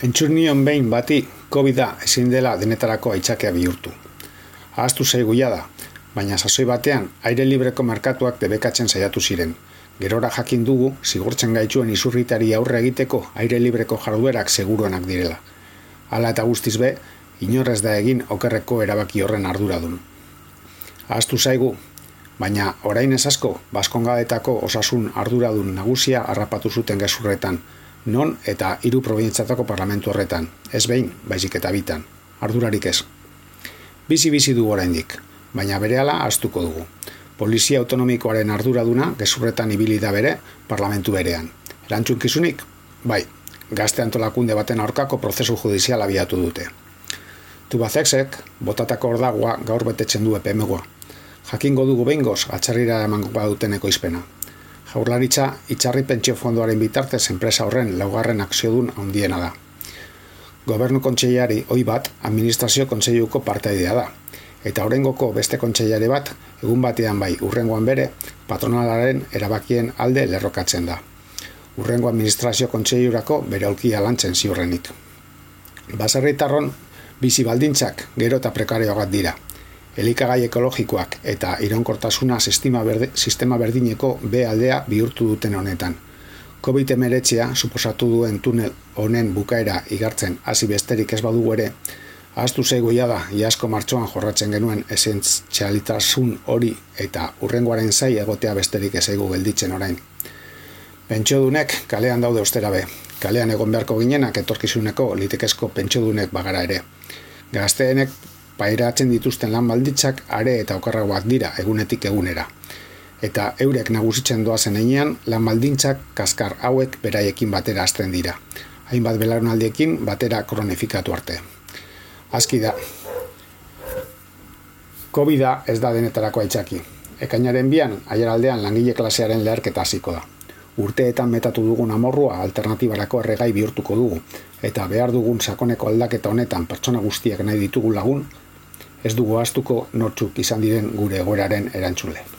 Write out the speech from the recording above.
Entzun nion behin bati COVID-a ezin dela denetarako aitzakea bihurtu. Ahaztu zaigu jada, baina sasoi batean aire libreko merkatuak debekatzen saiatu ziren. Gerora jakin dugu zigortzen gaituen izurritari aurre egiteko aire libreko jarduerak seguruenak direla. Hala eta guztiz be, inorrez da egin okerreko erabaki horren arduradun. Ahaztu zaigu, baina orain ez asko Baskongadetako osasun arduradun nagusia harrapatu zuten gezurretan, non eta 3 probintziatako parlamentu horretan, ez behin, baizik eta bitan, ardurarik ez. Bizi dugu oraindik, baina berehala ahaztuko dugu. Polizia autonomikoaren arduraduna gezurretan ibili da bere parlamentu berean. Erantzunkizunik? Bai, gazte antolakunde baten aurkako prozesu judizial abiatu dute. Tubacexek botatako ordagoa gaur betetzen du EPMgoa. Jakingo dugu behingoz atzerrira emango baduten ekoizpena. Jaurlaritza Itzarri pentsio fondoaren bitartez enpresa horren laugarren akziodun handiena da. Gobernu kontseilari ohi bat administrazio kontseiluko partaidea da. Eta orengoko beste kontseilari bat egun batean bai urrengoan bere patronalaren erabakien alde lerrokatzen da. Urrengo administrazio kontseilurako bere aulkia lantzen ziurrenik. Baserritarron bizi baldintzak gero eta prekarioagoak dira. Elikagai ekologikoak eta iraunkortasuna sistema berdineko B aldea bihurtu duten honetan. COVID-19 suposatu duen tunel honen bukaera igartzen hasi besterik ez badugu ere, ahaztu zaigu jada iazko martxoan jorratzen genuen esentzialitasun hori eta urrengoaren zai egotea besterik ez zaigu gelditzen orain. Pentsiodunek kalean daude ostera be. Kalean egon beharko ginenak etorkizuneko litekezko pentsiodunek bagara ere. Gazteenek pairatzen dituzten lan baldintzak are eta okerragoak dira egunetik egunera. Eta eurek nagusitzen doazen heinean lan baldintzak kaskar hauek beraiekin batera hasten dira. Hainbat belaunaldiekin batera kronifikatu arte. Aski da. COVID-a ez da denetarako aitzaki. Ekainaren 2 aiaraldean langile klasearen leherketa hasiko da. Urteetan metatu dugun amorrua alternatibarako erregai bihurtuko dugu, eta behar dugun sakoneko aldaketa honetan pertsona guztiak nahi ditugu lagun, ez dugu ahaztuko nortzuk izan diren gure egoeraren erantzule.